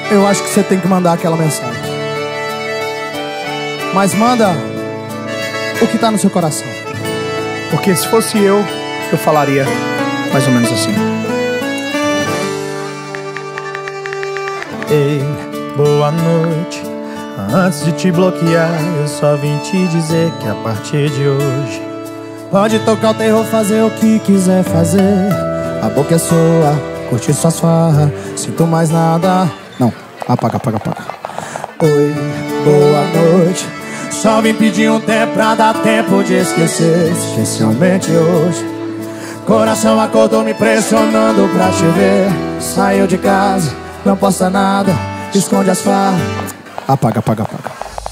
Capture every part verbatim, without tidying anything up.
eu acho que você tem que mandar aquela mensagem. Mas manda o que tá no seu coração. Porque se fosse eu, eu falaria mais ou menos assim: ei, boa noite. Antes de te bloquear, eu só vim te dizer que a partir de hoje pode tocar o terror, fazer o que quiser fazer. A boca é sua, curtir suas farras. Sinto mais nada. Não, apaga, apaga, apaga. Oi, boa noite. Só vim pedir um tempo pra dar tempo de esquecer, especialmente hoje. Coração acordou me pressionando pra te ver. Saiu de casa, não posta nada, esconde as farras. Apaga, apaga, apaga.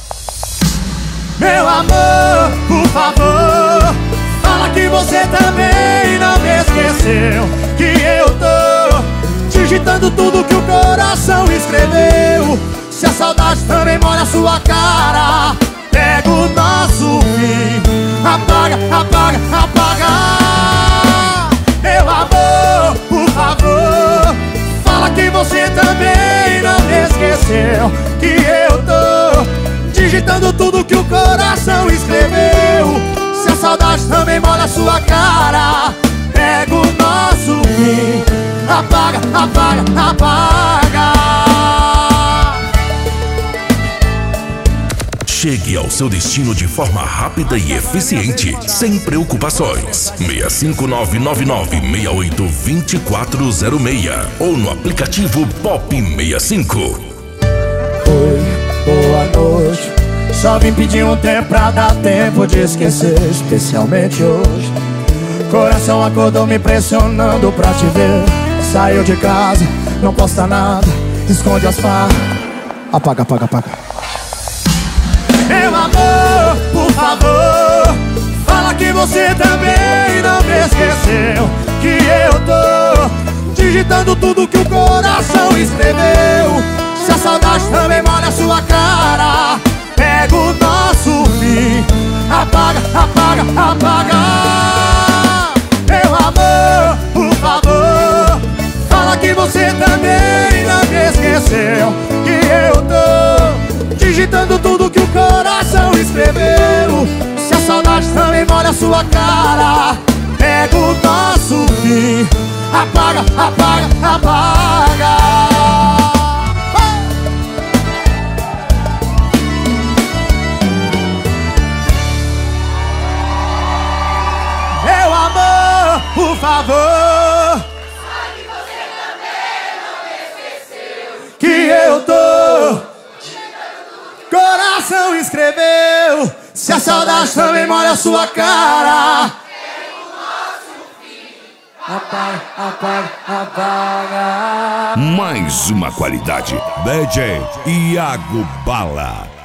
Meu amor, por favor, fala que você também não me esqueceu. Que eu tô digitando tudo que o coração escreveu. Se a saudade também molha a sua cara, pega o nosso fim. Apaga, apaga, apaga. Meu amor, por favor, fala que você também não me esqueceu. Que eu tô digitando tudo que o coração escreveu. Se a saudade também molha a sua cara, pega o nosso fim. Apaga, apaga, apaga. Chegue ao seu destino de forma rápida e eficiente, sem preocupações. seis cinco nove nove nove seis oito dois quatro zero seis ou no aplicativo Pop sessenta e cinco. Oi, boa noite. Só vim pedir um tempo pra dar tempo de esquecer, especialmente hoje. Coração acordou me pressionando pra te ver. Saiu de casa, não posta nada, esconde as farras. Apaga, apaga, apaga. Meu amor, por favor, fala que você também não me esqueceu. Que eu tô digitando tudo que o coração escreveu. Se a saudade também molha a sua cara, pega o nosso fim. Apaga, apaga, apaga. Meu amor, por favor, fala que você também não me esqueceu. Que eu tô digitando tudo que o coração escreveu. Se a saudade também molha a sua cara, pega o nosso fim. Apaga, apaga, apaga. Meu amor, por favor, fala que você também não me esqueceu. que eu tô coração escreveu. Se a saudade também molha a sua cara, Pega o nosso fim. apaga, apaga, apaga. Mais uma qualidade. D J Iago Bala.